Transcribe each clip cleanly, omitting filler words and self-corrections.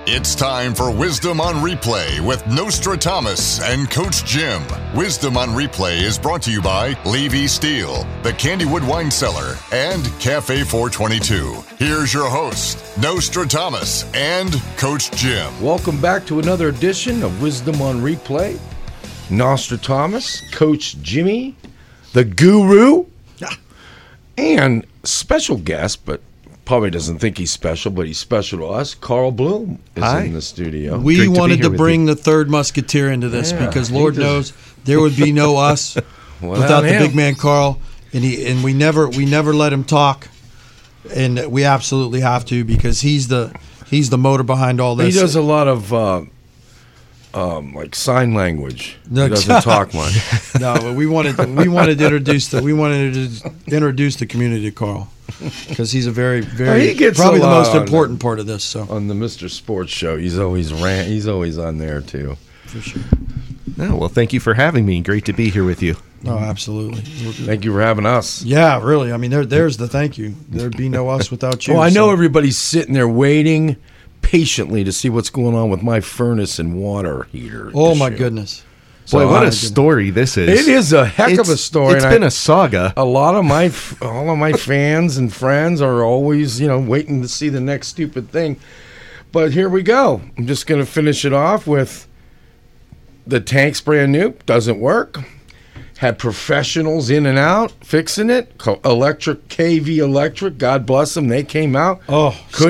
It's time for Wisdom on Replay with Nostradamus and Coach Jim. Wisdom on Replay is brought to you by Levy Steel, the Candywood Wine Cellar, and Cafe 422. Here's your host, Nostradamus and Coach Jim. Welcome back to another edition of Wisdom on Replay. Nostradamus, Coach Jimmy, the Guru, and special guest, but probably doesn't think he's special, but he's special to us. Carl Bloom is in the studio. We wanted to bring the third musketeer into this because Lord knows there would be no us without the big man Carl, and we never let him talk, and we absolutely have to because he's the motor behind all this. He does a lot of like sign language. He doesn't talk much. No, but we wanted to introduce the community to Carl. Because he's a very, very probably the most important part of this. So on the Mr. Sports Show, he's always on there too. For sure. Oh, well, thank you for having me. Great to be here with you. Oh, absolutely. Thank you for having us. Yeah, really. I mean, there's the thank you. There'd be no us without you. Well, I know everybody's sitting there waiting patiently to see what's going on with my furnace and water heater. Oh my goodness. Boy, what a story this is. It is a heck of a story. It's been a saga. All of my fans and friends are always, waiting to see the next stupid thing. But here we go. I'm just going to finish it off with the tank's brand new. Doesn't work. Had professionals in and out fixing it. KV Electric, God bless them. They came out. Oh, could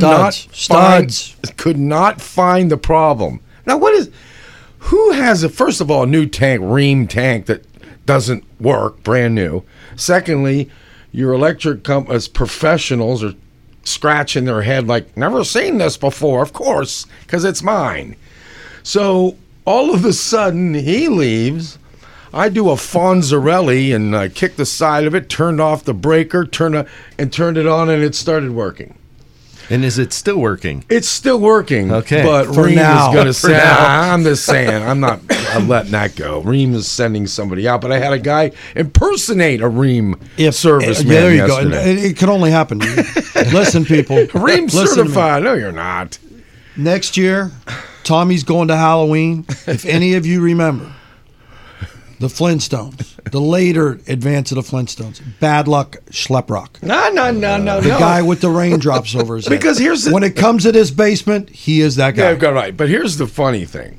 not find the problem. Now, who has first of all, a new tank, Rheem tank that doesn't work, brand new? Secondly, your electric company's professionals are scratching their head like, never seen this before, of course, because it's mine. So all of a sudden, he leaves. I do a Fonzarelli and kicked the side of it, turned off the breaker, turned it on, and it started working. And is it still working? It's still working. Okay. But For Rheem now. is going to say, I'm just saying, I'm letting that go. Rheem is sending somebody out. But I had a guy impersonate a Rheem serviceman there you yesterday. go. And it could only happen. Listen, people. Rheem certified. No, you're not. Next year, Tommy's going to Halloween. If any of you remember, the Flintstones, the later advance of the Flintstones, Bad Luck Schleprock. No. The guy with the raindrops over his head. Because when it comes to this basement, he is that guy. Yeah, right. But here's the funny thing.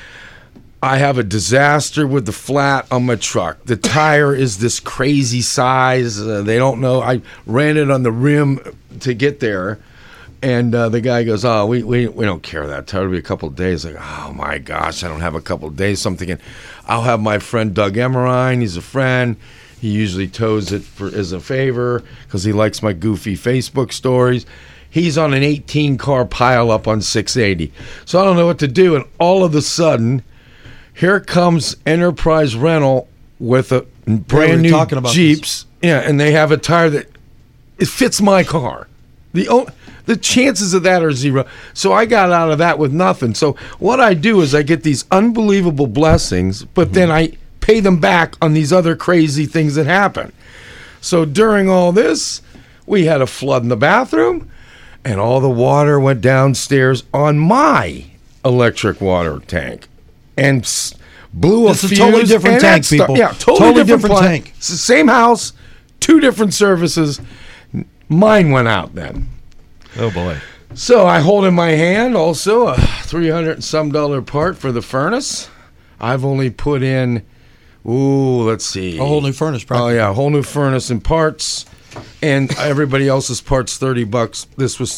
I have a disaster with the flat on my truck. The tire is this crazy size. They don't know. I ran it on the rim to get there. And the guy goes, oh, we don't care that tire. It'll be a couple of days. Like, oh, my gosh, I don't have a couple of days. So I'm thinking, I'll have my friend Doug Emmerine. He's a friend. He usually tows it as a favor because he likes my goofy Facebook stories. He's on an 18-car pileup on 680. So I don't know what to do. And all of a sudden, here comes Enterprise Rental with a brand new Jeeps. Yeah, and they have a tire that it fits my car. The chances of that are zero. So I got out of that with nothing. So what I do is I get these unbelievable blessings, but then I pay them back on these other crazy things that happen. So during all this, we had a flood in the bathroom, and all the water went downstairs on my electric water tank and blew a fuse. It's a totally different tank, people. Yeah, totally different tank. It's the same house, two different services. Mine went out then. Oh, boy. So I hold in my hand also a $300 and some part for the furnace. I've only put in, let's see. A whole new furnace, probably. Oh, yeah, a whole new furnace and parts. And everybody else's parts, $30. This was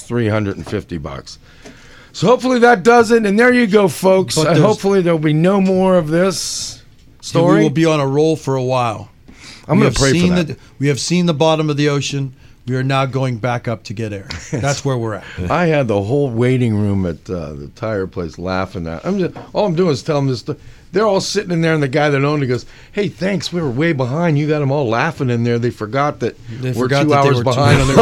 $350. So hopefully that does it. And there you go, folks. Hopefully there'll be no more of this story. We will be on a roll for a while. I'm going to pray for that. We have seen the bottom of the ocean. We are now going back up to get air. That's where we're at. I had the whole waiting room at the tire place laughing at. All I'm doing is telling them this. They're all sitting in there, and the guy that owned it goes, "Hey, thanks. We were way behind. You got them all laughing in there. They forgot that we're 2 hours behind on their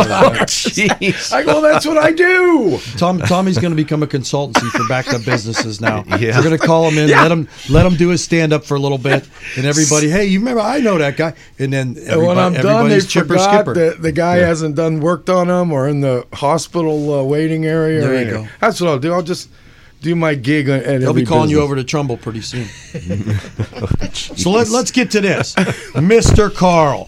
Jeez. I go, that's what I do. Tommy's going to become a consultancy for backed up businesses now. Yeah. We're going to call him in, let him do his stand up for a little bit, and everybody, hey, you remember? I know that guy. And then when I'm done, they forgot skipper. that the guy hasn't worked on them or in the hospital waiting area. There you go. That's what I'll do. I'll just do my gig at every They'll be calling you business. over to Trumbull pretty soon. So let's get to this. Mr. Carl,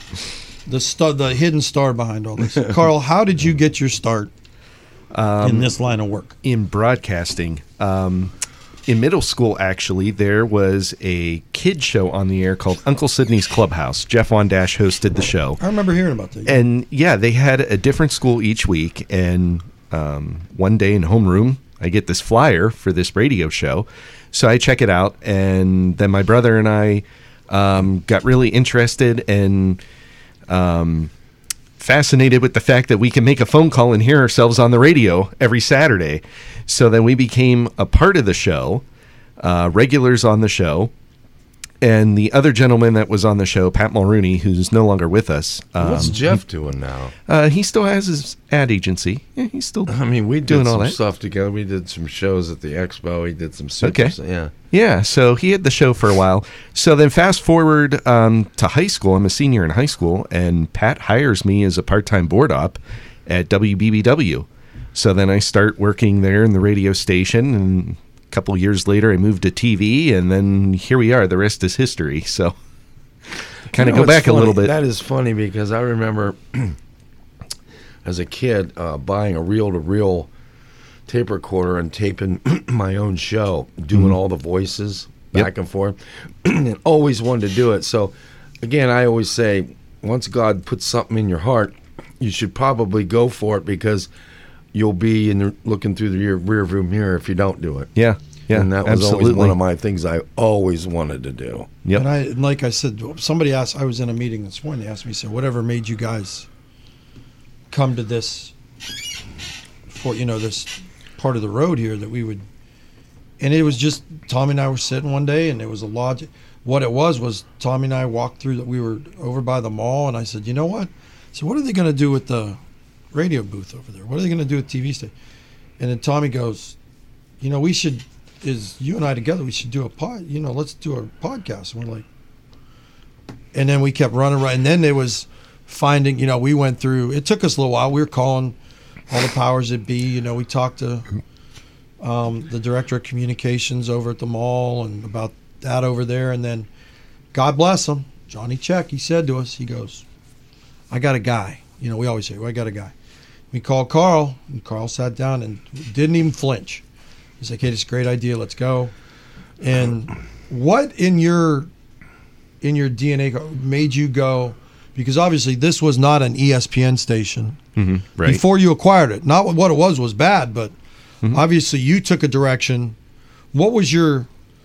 the hidden star behind all this. Carl, how did you get your start in this line of work? In broadcasting. In middle school, actually, there was a kid show on the air called Uncle Sydney's Clubhouse. Jeff Von Dash hosted the show. I remember hearing about that. And yeah, they had a different school each week. And one day in homeroom, I get this flyer for this radio show. So I check it out. And then my brother and I got really interested and fascinated with the fact that we can make a phone call and hear ourselves on the radio every Saturday. So then we became a part of the show, regulars on the show. And the other gentleman that was on the show, Pat Mulrooney, who's no longer with us. What's Jeff doing now? He still has his ad agency. Yeah, he's still we doing did all some that stuff together. We did some shows at the Expo. He did some super Okay. Yeah, so he had the show for a while. So then fast forward to high school. I'm a senior in high school, and Pat hires me as a part-time board op at WBBW. So then I start working there in the radio station, and a couple years later I moved to TV, and then here we are. The rest is history. So kind of go back a little bit. That is funny because I remember as a kid buying a reel-to-reel tape recorder and taping my own show, doing all the voices back and forth, and always wanted to do it. So, again, I always say, once God puts something in your heart, you should probably go for it because you'll be looking through the rear view mirror if you don't do it. Yeah, and that was absolutely always one of my things I always wanted to do. Yep. And like I said, somebody asked, I was in a meeting this morning, they asked me, said, whatever made you guys come to this, for this part of the road here that we would, and it was just Tommy and I were sitting one day, and it was a logic. What it was Tommy and I walked through that we were over by the mall, and I said, you know what? So what are they going to do with the radio booth over there? What are they going to do with TV station? And then Tommy goes, we should, you and I together, we should do let's do a podcast. And we're like, and then we kept running, and then there was finding, we went through, it took us a little while. We were calling all the powers that be. We talked to the director of communications over at the mall and about that over there. And then, God bless him, Johnny Check, he said to us, he goes, I got a guy. We always say, I got a guy. We called Carl, and Carl sat down and didn't even flinch. He's like, hey, this is a great idea. Let's go. And what in your DNA made you go, because obviously this was not an ESPN station right. before you acquired it. Not what it was bad, but obviously you took a direction. What was your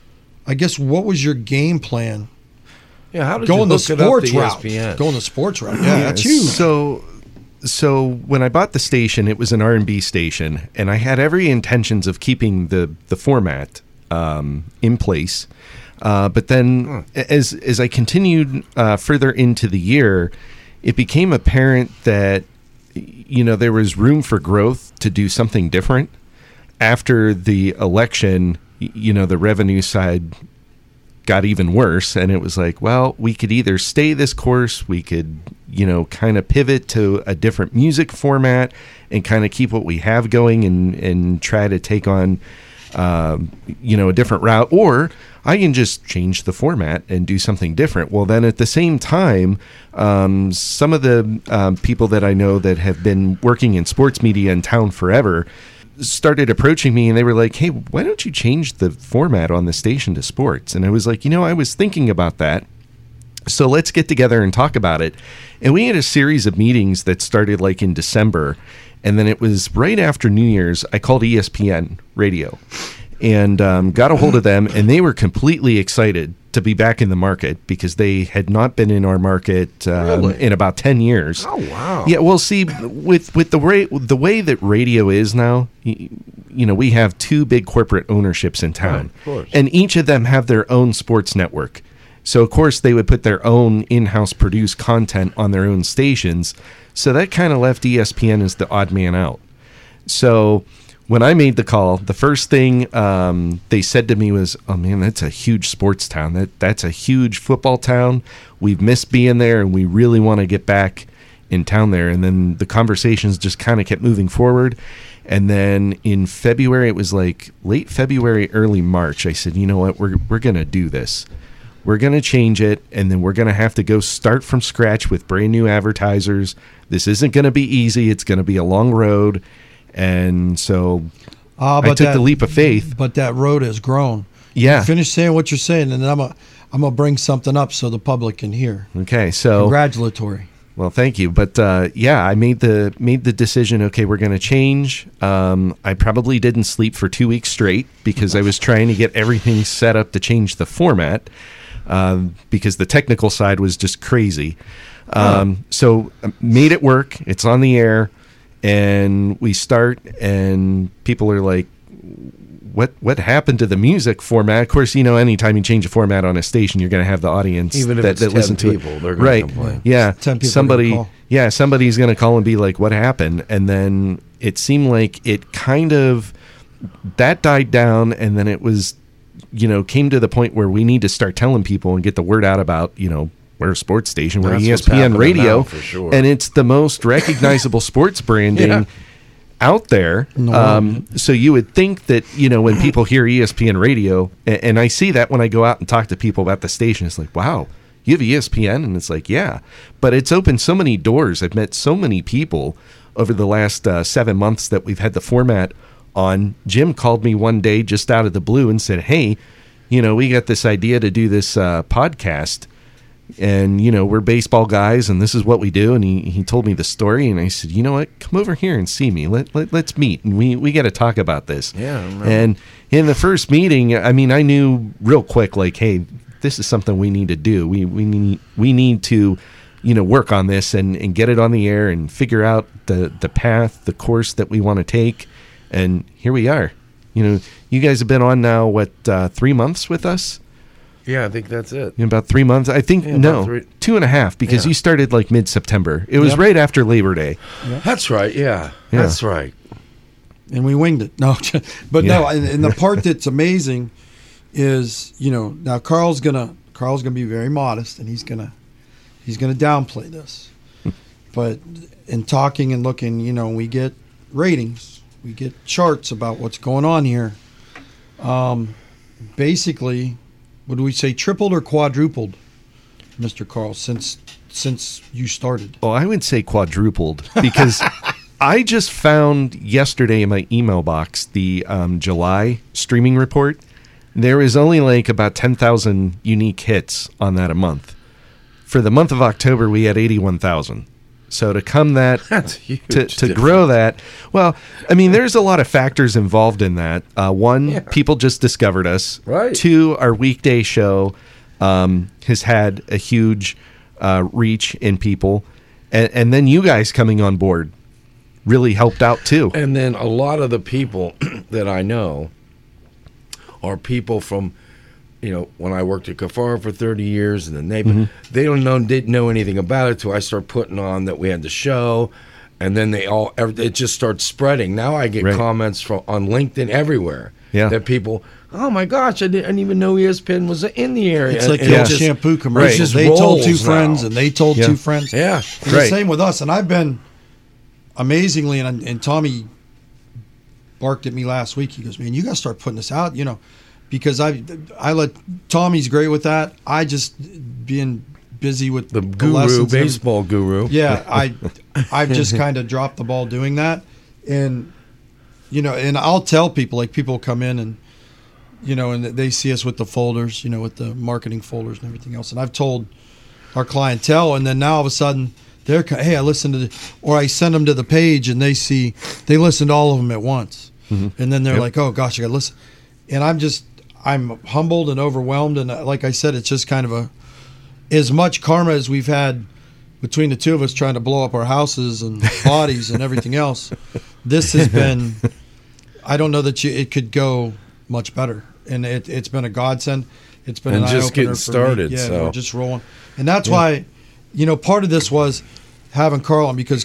game plan? Yeah, how did going you the hook it up sports to route? ESPN? Going the sports route. Yeah, that's huge. So when I bought the station, it was an R&B station, and I had every intentions of keeping the format in place. But then as I continued further into the year, it became apparent that, there was room for growth to do something different. After the election, the revenue side got even worse, and it was like, well, we could either stay this course, we could, kind of pivot to a different music format and kind of keep what we have going and try to take on, a different route, or I can just change the format and do something different. Well, then at the same time, some of the people that I know that have been working in sports media in town forever started approaching me, and they were like, hey, why don't you change the format on the station to sports? And I was like, I was thinking about that. So let's get together and talk about it. And we had a series of meetings that started like in December. And then it was right after New Year's, I called ESPN Radio and got a hold of them. And they were completely excited to be back in the market because they had not been in our market in about 10 years. Oh, wow. Yeah, well, see, with the way that radio is now, we have two big corporate ownerships in town. Right, of course. And each of them have their own sports network. So, of course, they would put their own in-house produced content on their own stations. So that kind of left ESPN as the odd man out. So when I made the call, the first thing they said to me was, oh, man, that's a huge sports town. That's a huge football town. We've missed being there, and we really want to get back in town there. And then the conversations just kind of kept moving forward. And then in February, it was like late February, early March, I said, you know what, we're going to do this. We're going to change it, and then we're going to have to go start from scratch with brand new advertisers. This isn't going to be easy. It's going to be a long road. And so I took the leap of faith. But that road has grown. Yeah. Finish saying what you're saying, and then I'm going to bring something up so the public can hear. Okay, so congratulatory. Well, thank you. But I made the decision. Okay, we're going to change. I probably didn't sleep for 2 weeks straight because I was trying to get everything set up to change the format. Because the technical side was just crazy. So made it work. It's on the air, and we start, and people are like, what happened to the music format? Of course, anytime you change a format on a station, you're going to have the audience even if that it's 10 listen to people, it. They're going to complain. Yeah, 10 people somebody's going to call and be like, what happened? And then it seemed like it kind of, that died down, and then it was, came to the point where we need to start telling people and get the word out about, we're a sports station, we're ESPN radio, now, for sure. And it's the most recognizable sports branding out there. So you would think that, when people hear ESPN radio, and I see that when I go out and talk to people about the station, it's like, wow, you have ESPN? And it's like, yeah. But it's opened so many doors. I've met so many people over the last 7 months that we've had the format on. Jim called me one day just out of the blue and said, hey, we got this idea to do this podcast, and we're baseball guys, and this is what we do. And he told me the story, and I said, you know what, come over here and see me. Let's meet, and we got to talk about this. And in the first meeting, I knew real quick, like, hey, this is something we need to do. We need to work on this and get it on the air and figure out the path, the course that we want to take. And here we are. You guys have been on now, 3 months with us? Yeah, I think that's it. In about 3 months? I think, 2.5, because you started like mid-September. It was right after Labor Day. Yep. That's right, yeah. That's right. And we winged it. No, but no, and the part that's amazing is, now Carl's gonna be very modest, and he's gonna downplay this. But in talking and looking, we get ratings. We get charts about what's going on here. Basically, what do we say, tripled or quadrupled, Mr. Carl, since you started? Well, I would say quadrupled because I just found yesterday in my email box the July streaming report. There is only like about 10,000 unique hits on that a month. For the month of October, we had 81,000. So to come that's huge to grow that, well, there's a lot of factors involved in that. One, people just discovered us. Right. Two, our weekday show has had a huge reach in people, and then you guys coming on board really helped out too. And then a lot of the people that I know are people from, when I worked at Kafar for 30 years, and then they didn't know anything about it till I start putting on that we had the show, and then it just starts spreading. Now I get comments on LinkedIn everywhere that people, oh my gosh, I didn't even know ESPN was in the area. It's like the old shampoo commercial. They told two friends, and they told two friends. Yeah, and the same with us. And I've been amazingly, and Tommy barked at me last week. He goes, man, you got to start putting this out, because I let Tommy's great with that. I just being busy with the guru, baseball guru. Yeah, I've just kind of dropped the ball doing that, and and I'll tell people, like, people come in and and they see us with the folders, with the marketing folders and everything else, and I've told our clientele, and then now all of a sudden they're, hey, I listened to or I send them to the page, and they listen to all of them at once, and then they're like, oh gosh, I got to listen, and I'm humbled and overwhelmed, and like I said, it's just kind of as much karma as we've had between the two of us trying to blow up our houses and bodies and everything else. This has been, I don't know that it could go much better, and it's been a godsend. It's been an eye-opener just getting started. Yeah, so we're just rolling, and that's why, part of this was having Carl on, because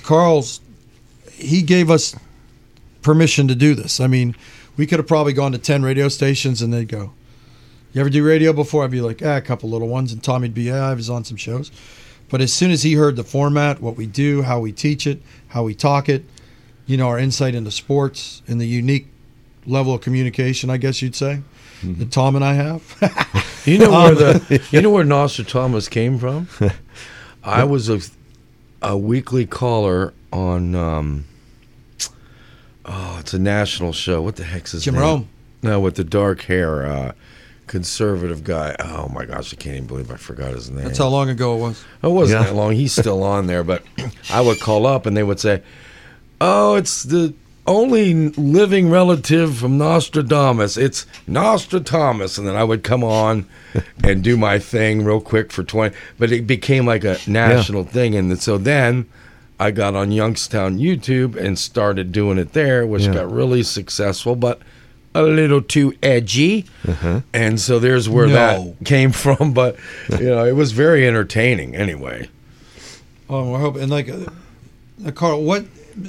he gave us permission to do this. We could have probably gone to 10 radio stations, and they'd go, you ever do radio before? I'd be like, a couple little ones. And Tommy'd be, I was on some shows. But as soon as he heard the format, what we do, how we teach it, how we talk it, our insight into sports and the unique level of communication, I guess you'd say, that Tom and I have. You know where Nostradamus came from? I was a weekly caller on it's a national show. What the heck's his name? Jim Rome. No, with the dark hair, conservative guy. Oh my gosh, I can't even believe I forgot his name. That's how long ago it was. It wasn't that long. He's still on there, but I would call up and they would say, "Oh, it's the only living relative from Nostradamus. It's Nostradamus." And then I would come on and do my thing real quick for 20. But it became like a national thing. And so then I got on Youngstown YouTube and started doing it there, which got really successful, but a little too edgy. And so there's where that came from. But, it was very entertaining anyway. Oh, I hope. And Carl, what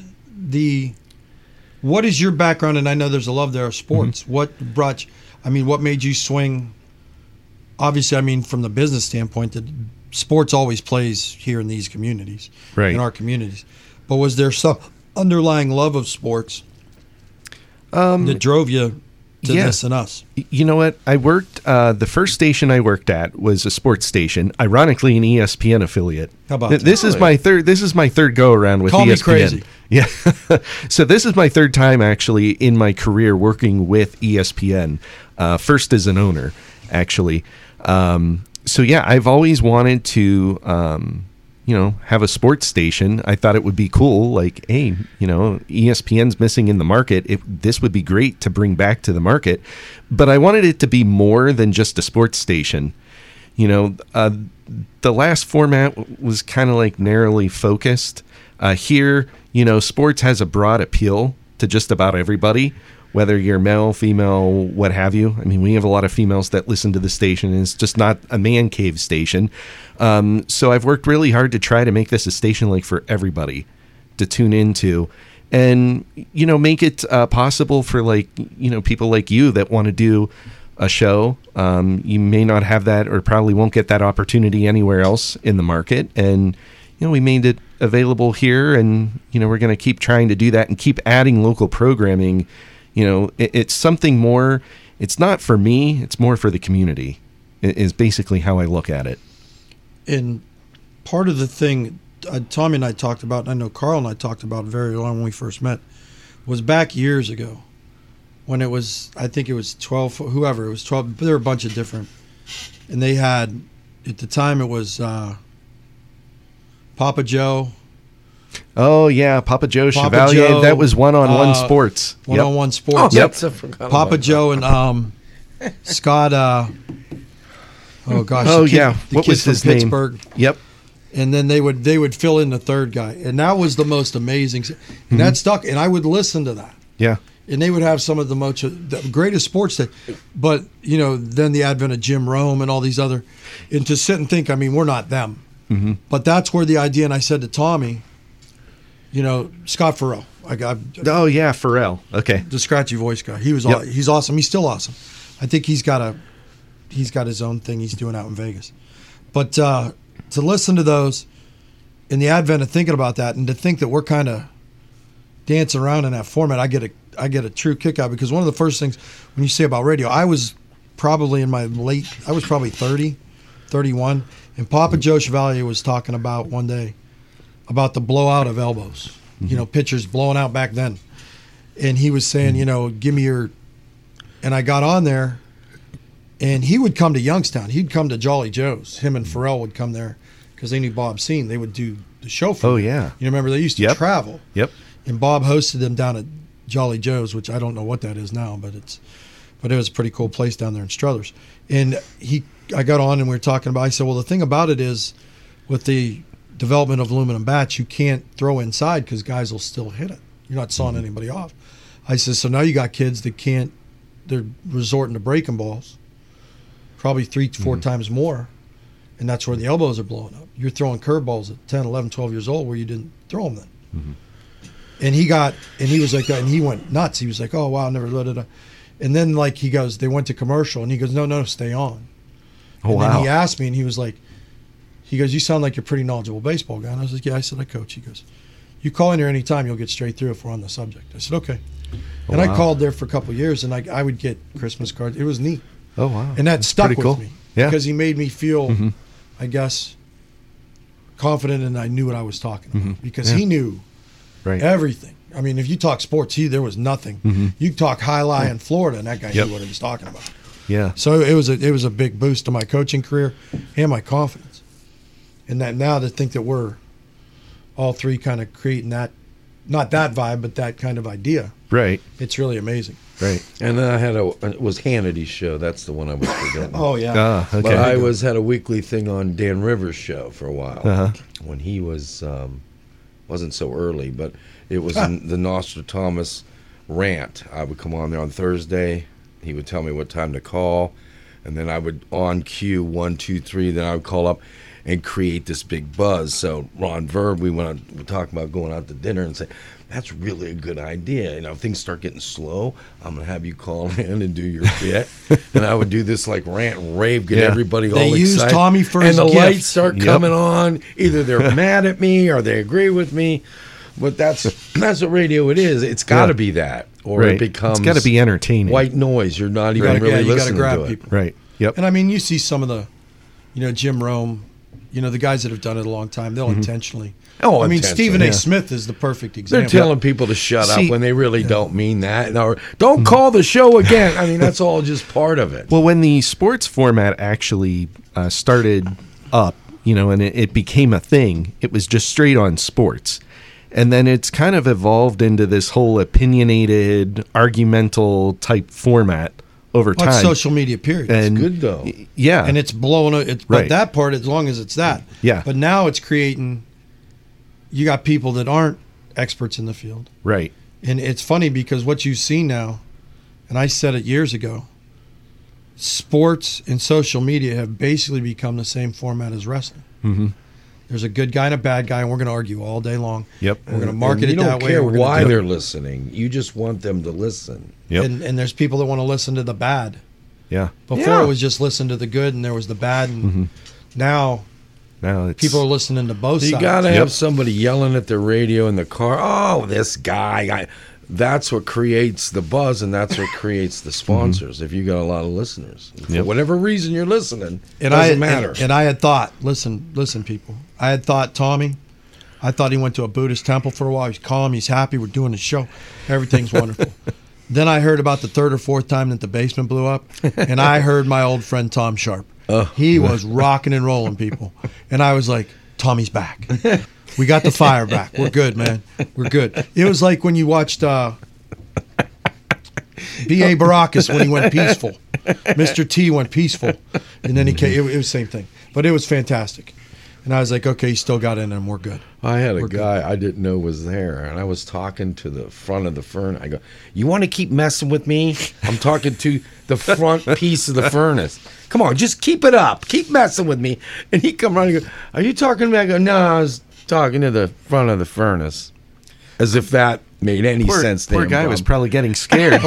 is your background? And I know there's a love there of sports. What made you swing? Obviously, from the business standpoint, that sports always plays here in these communities, in our communities. But was there some underlying love of sports that drove you to this and us? You know what? I worked, the first station I worked at was a sports station, ironically an ESPN affiliate. How about that? This is my third go around with ESPN. Call me crazy. Yeah. So this is my third time actually in my career working with ESPN. First as an owner, actually. So yeah, I've always wanted to, have a sports station. I thought it would be cool. Like, hey, ESPN's missing in the market. This would be great to bring back to the market. But I wanted it to be more than just a sports station. The last format was kind of like narrowly focused. Here, sports has a broad appeal to just about everybody, whether you're male, female, what have you. We have a lot of females that listen to the station, and it's just not a man cave station. So I've worked really hard to try to make this a station like for everybody to tune into, and make it possible for people like you that want to do a show. You may not have that, or probably won't get that opportunity anywhere else in the market, and we made it available here, and we're going to keep trying to do that and keep adding local programming. It's something more. It's not for me. It's more for the community, is basically how I look at it. And part of the thing Tommy and I talked about, and I know Carl and I talked about very long when we first met, was back years ago when it was, I think it was 12, whoever, it was 12, there were a bunch of different, and they had, at the time it was Papa Joe. Oh, yeah, Papa Joe Chevalier. That was one-on-one sports. One-on-one sports. Yep. Papa Joe and Scott. Oh gosh. Oh yeah. What was his name? Pittsburgh. Yep. And then they would fill in the third guy, and that was the most amazing. And that stuck. And I would listen to that. Yeah. And they would have some of the greatest sports that, but then the advent of Jim Rome and all these other, and to sit and think, we're not them. Mm-hmm. But that's where the idea. And I said to Tommy, Scott Farrell. Oh yeah, Farrell. Okay. The scratchy voice guy. He's awesome. He's still awesome. I think he's got his own thing he's doing out in Vegas. But to listen to those in the advent of thinking about that, and to think that we're kind of dancing around in that format, I get a true kick out, because one of the first things when you say about radio, I was probably I was probably 30, 31, and Papa Joe Chevalier was talking about one day about the blowout of elbows, pitchers blowing out back then. And he was saying, give me your, and I got on there, and he would come to Youngstown. He'd come to Jolly Joe's. Him and Farrell would come there because they knew Bob Seen. They would do the show for him. Oh, yeah. You remember they used to travel. Yep. And Bob hosted them down at Jolly Joe's, which I don't know what that is now, but it was a pretty cool place down there in Struthers. And I got on and we were talking about, I said, well, the thing about it is with the development of aluminum bats, you can't throw inside because guys will still hit it. You're not sawing anybody off. I said, so now you got kids that they're resorting to breaking balls, probably 3-4 times more, and that's where the elbows are blowing up. You're throwing curveballs at 10, 11, 12 years old where you didn't throw them then. Mm-hmm. And he was like that, and he went nuts. He was like, oh, wow, never let it. And then he goes, they went to commercial, and he goes, no, stay on. Oh, and wow. then he asked me, and he was like, you sound like you're a pretty knowledgeable baseball guy. And I was like, yeah. I said, I coach. He goes, You call in here anytime, you'll get straight through if we're on the subject. I said, okay. And I called there for a couple of years, and I would get Christmas cards. It was neat. Oh, wow. And that stuck with cool. me. Yeah. Because he made me feel, I guess, confident, and I knew what I was talking about. Because he knew everything. I mean, if you talk sports, there was nothing. You talk Highline in Florida, and that guy knew what he was talking about. Yeah. So it was a big boost to my coaching career and my confidence. And that now to think that we're all three kind of creating that, not that vibe, but that kind of idea. Right. It's really amazing. Right. And then I had it was Hannity's show. That's the one I was forgetting. Oh, yeah. Okay. But I had a weekly thing on Dan Rivers' show for a while when he was wasn't so early, but it was the Nostradamus rant. I would come on there on Thursday. He would tell me what time to call, and then I would on cue 1, 2, 3. Then I would call up and create this big buzz. So Ron Verb, we talk about going out to dinner and say, that's really a good idea. You know, if things start getting slow, I'm going to have you call in and do your bit. And I would do this like rant and rave, get everybody all excited. They use Tommy for his gift. And the lights start coming on. Either they're mad at me or they agree with me. But that's what radio it is. It's got to be that. Or it becomes it's got to be entertaining. White noise. You're not even really listening to it. You got to grab people. Right. Yep. And I mean, you see some of the, Jim Rome, the guys that have done it a long time, they'll intentionally. Oh, I mean, Stephen A. Smith is the perfect example. They're telling people to shut up when they really don't mean that. Or don't call the show again. I mean, that's all just part of it. Well, when the sports format actually started up, and it became a thing, it was just straight on sports. And then it's kind of evolved into this whole opinionated, argumental type format over time. It's social media, period. It's good, though. Yeah. And it's blowing it. But that part, as long as it's that. Yeah. But now it's creating, you got people that aren't experts in the field. Right. And it's funny because what you see now, and I said it years ago, sports and social media have basically become the same format as wrestling. Mm-hmm. There's a good guy and a bad guy, and we're going to argue all day long. Yep. We're going to market it that way. You don't care why they're listening. You just want them to listen. Yep. And there's people that want to listen to the bad. Yeah. Before it was just listen to the good, and there was the bad. And now it's, people are listening to both sides. You got to have somebody yelling at the radio in the car. Oh, this guy. That's what creates the buzz, and that's what creates the sponsors. If you got a lot of listeners, for whatever reason you're listening, it doesn't matter. And I had thought, listen, people. I had thought Tommy. I thought he went to a Buddhist temple for a while. He's calm. He's happy. We're doing the show. Everything's wonderful. Then I heard about the third or fourth time that the basement blew up, and I heard my old friend Tom Sharp. He was rocking and rolling, people, and I was like, Tommy's back. We got the fire back. We're good, man. We're good. It was like when you watched B.A. Baracus when he went peaceful. Mr. T went peaceful. And then he came. It was the same thing. But it was fantastic. And I was like, okay, he still got in and we're good. I had a guy I didn't know was there, and I was talking to the front of the furnace. I go, you want to keep messing with me? I'm talking to the front piece of the furnace. Come on, just keep it up. Keep messing with me. And he come around and go, are you talking to me? I go, no, I was talking to the front of the furnace. As if that made any sense to him. Poor guy was probably getting scared.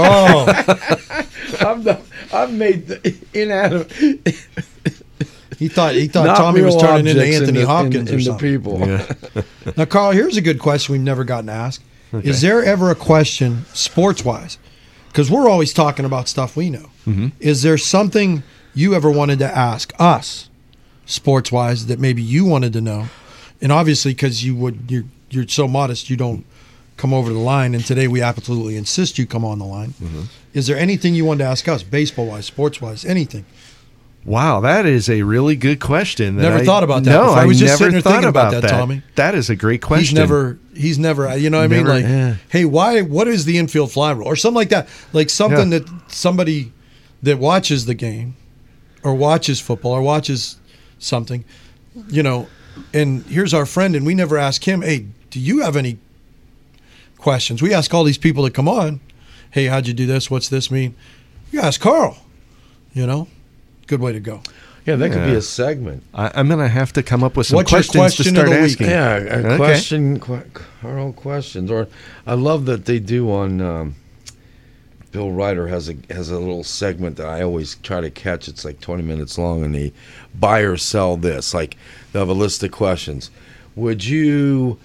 I've made the inanimate. He thought Tommy was turning into Anthony Hopkins or something. People. Yeah. Now, Carl, here's a good question we've never gotten asked. Okay. Is there ever a question, sports-wise, because we're always talking about stuff we know. Mm-hmm. Is there something you ever wanted to ask us, sports-wise, that maybe you wanted to know? And obviously, because you're so modest, you don't come over the line. And today we absolutely insist you come on the line. Mm-hmm. Is there anything you wanted to ask us, baseball-wise, sports-wise, anything? Wow, that is a really good question. Never thought about that. No, before. I was just sitting there thinking about that, Tommy. That is a great question. He's never, you know what I mean? Like, hey, what is the infield fly rule? Or something like that. Like something that somebody that watches the game or watches football or watches something, and here's our friend, and we never ask him, hey, do you have any questions? We ask all these people that come on, hey, how'd you do this? What's this mean? You ask Carl, Good way to go. Yeah, that could be a segment. I'm going to have to come up with some What's your questions to start asking. Yeah, Carl questions. Or I love that they do on Bill Ryder has a little segment that I always try to catch. It's like 20 minutes long, and they buy or sell this. Like, they have a list of questions. Would you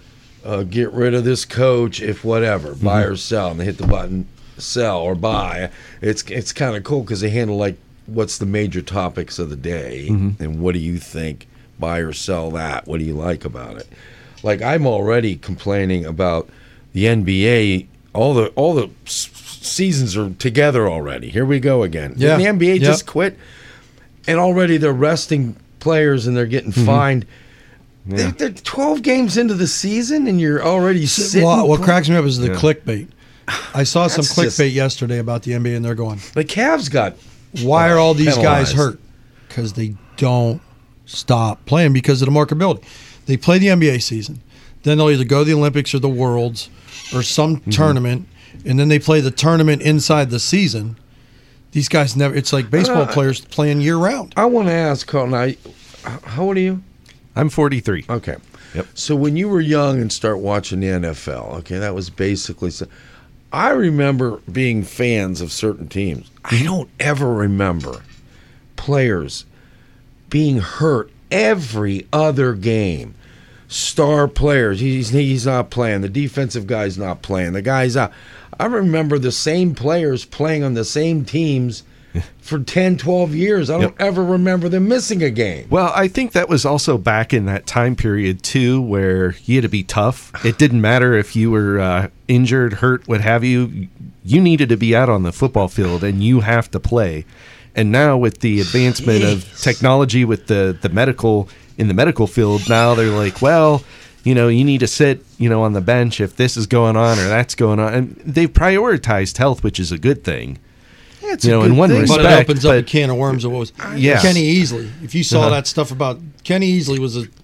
get rid of this coach if whatever, buy or sell, and they hit the button, sell or buy. It's kind of cool because they handle like what's the major topics of the day, and what do you think, buy or sell that, what do you like about it. Like I'm already complaining about the NBA, all the seasons are together already. Here we go again. Yeah. Didn't the NBA just quit? And already they're resting players and they're getting fined. Yeah. They're 12 games into the season and you're already sitting. Well, what cracks me up is the clickbait. I saw some clickbait yesterday about the NBA and they're going, the Cavs got why are all these guys penalized. hurt? Because they don't stop playing because of the marketability. They play the NBA season. Then they'll either go to the Olympics or the Worlds or some tournament, and then they play the tournament inside the season. These guys never – it's like baseball players playing year-round. I want to ask, Carlton, how old are you? I'm 43. Okay. Yep. So when you were young and start watching the NFL, okay, that was basically – I remember being fans of certain teams. I don't ever remember players being hurt every other game. Star players, he's not playing. The defensive guy's not playing. The guy's out. I remember the same players playing on the same teams for 10, 12 years. I don't ever remember them missing a game. Well, I think that was also back in that time period, too, where you had to be tough. It didn't matter if you were injured, hurt, what have you. You needed to be out on the football field, and you have to play. And now with the advancement of technology with the medical in the medical field, now they're like, well, you need to sit, on the bench if this is going on or that's going on. And they've prioritized health, which is a good thing. Yeah, it's a good in one thing. respect. But it opens up a can of worms of what was Yes. Kenny Easley. If you saw that stuff about Kenny Easley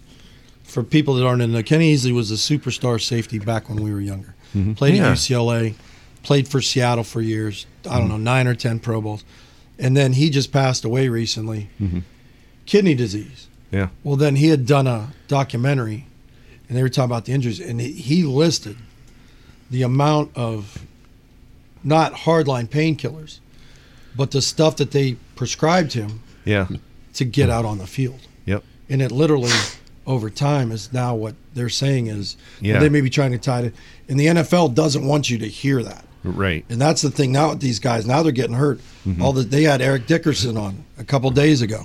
for people that aren't in there, Kenny Easley was a superstar safety back when we were younger. Played at UCLA, played for Seattle for years. I don't know, 9 or 10 Pro Bowls. And then he just passed away recently. Kidney disease. Yeah. Well, then he had done a documentary, and they were talking about the injuries, and he listed the amount of not hardline painkillers, but the stuff that they prescribed him to get out on the field. Yep. And it literally, over time, is now what they're saying is they may be trying to tie it. And the NFL doesn't want you to hear that. Right. And that's the thing now with these guys. Now they're getting hurt. They had Eric Dickerson on a couple days ago.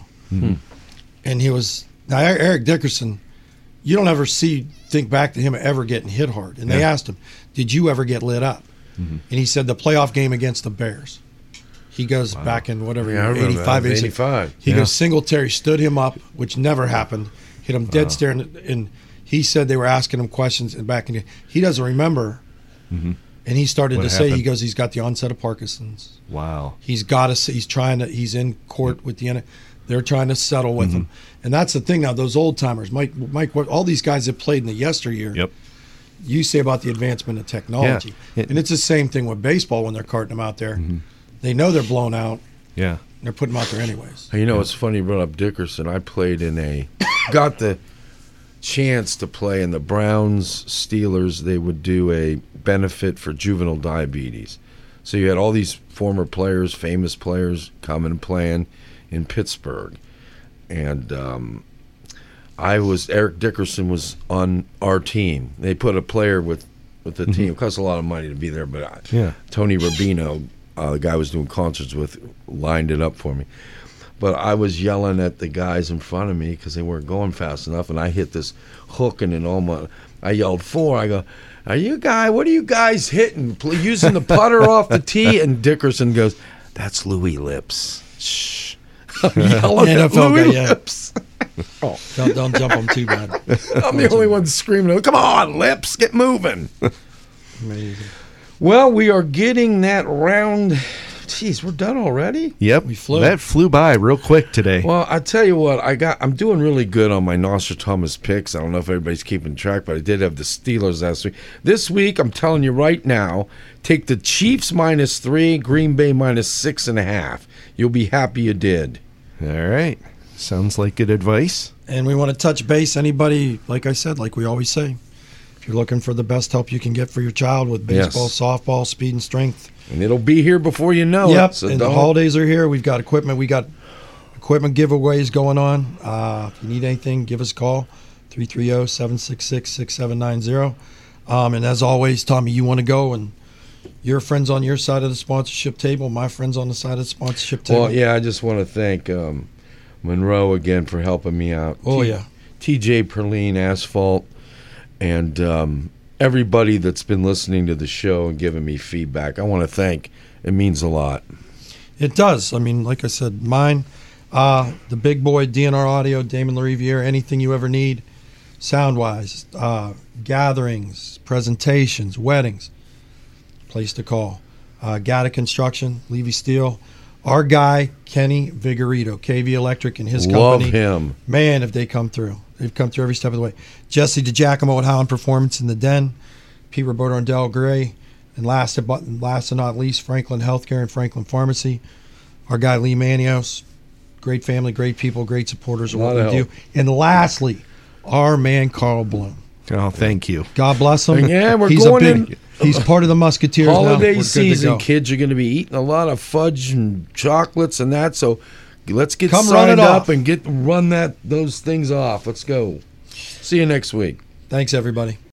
And he was – now Eric Dickerson, you don't ever think back to him ever getting hit hard. And they asked him, did you ever get lit up? And he said the playoff game against the Bears. He goes back in whatever, 85. He goes, Singletary stood him up, which never happened, hit him dead stare. And he said they were asking him questions. And he doesn't remember. And he started to say, he goes, he's got the onset of Parkinson's. Wow. He's in court with the they're trying to settle with him. And that's the thing now, those old timers, Mike, all these guys that played in the yesteryear. Yep. You say about the advancement of technology. Yeah. And it's the same thing with baseball when they're carting them out there. They know they're blown out. Yeah. And they're putting them out there anyways. It's funny you brought up Dickerson. I played got the chance to play in the Browns Steelers. They would do a benefit for juvenile diabetes. So you had all these former players, famous players, coming and playing in Pittsburgh. And Eric Dickerson was on our team. They put a player with the team. It costs a lot of money to be there, but Tony Rubino, the guy I was doing concerts with, lined it up for me. But I was yelling at the guys in front of me because they weren't going fast enough, and I hit this hook, and I yelled 4. I go, what are you guys hitting? Using the putter off the tee? And Dickerson goes, that's Louis Lips. Shh. I'm yelling at Louis Lips. Don't jump them too bad. I'm the only one screaming, come on, Lips, get moving. Amazing. Well, we are getting that round. Jeez, we're done already? Yep. We flew. That flew by real quick today. Well, I tell you what, I'm doing really good on my Nostradamus picks. I don't know if everybody's keeping track, but I did have the Steelers last week. This week, I'm telling you right now, take the Chiefs -3, Green Bay -6.5. You'll be happy you did. All right. Sounds like good advice. And we want to touch base. Anybody, like I said, like we always say, if you're looking for the best help you can get for your child with baseball, softball, speed and strength. And it'll be here before you know it. So and the holidays are here. We've got equipment. We got equipment giveaways going on. If you need anything, give us a call, 330-766-6790. And as always, Tommy, you want to go, and your friends on your side of the sponsorship table, my friends on the side of the sponsorship table. Well, yeah, I just want to thank Monroe again for helping me out. Oh, yeah. TJ Perline Asphalt, and everybody that's been listening to the show and giving me feedback. I want to thank. It means a lot. It does. I mean, like I said, mine, the big boy, DNR Audio, Damon LaRiviere, anything you ever need, sound-wise, gatherings, presentations, weddings, place to call. Gatta Construction, Levy Steel, our guy, Kenny Vigorito, KV Electric, and his company. Love him. Man, if they come through. They've come through every step of the way. Jesse DiGiacomo at Howland Performance in the Den, Pete Roberto and Del Gray, and last but not least, Franklin Healthcare and Franklin Pharmacy. Our guy, Lee Manios. Great family, great people, great supporters of what we do. And lastly, our man, Carl Bloom. Oh, thank you. God bless him. Yeah, we're He's going in. He's part of the Musketeers Holiday now. season, kids are going to be eating a lot of fudge and chocolates and that. So let's get Come signed up and run those things off. Let's go. See you next week. Thanks, everybody.